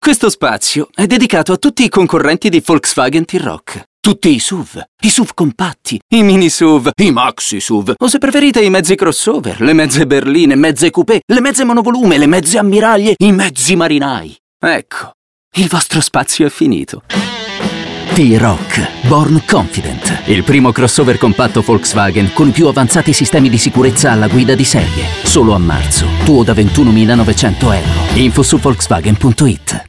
Questo spazio è dedicato a tutti i concorrenti di Volkswagen T-Roc. Tutti i SUV compatti, i mini SUV, i maxi SUV, o se preferite i mezzi crossover, le mezze berline, mezze coupé, le mezze monovolume, le mezze ammiraglie, i mezzi marinai. Ecco, il vostro spazio è finito. T-Roc Born Confident, il primo crossover compatto Volkswagen con i più avanzati sistemi di sicurezza alla guida di serie. Solo a marzo, tuo da 21.900 euro. Info su Volkswagen.it.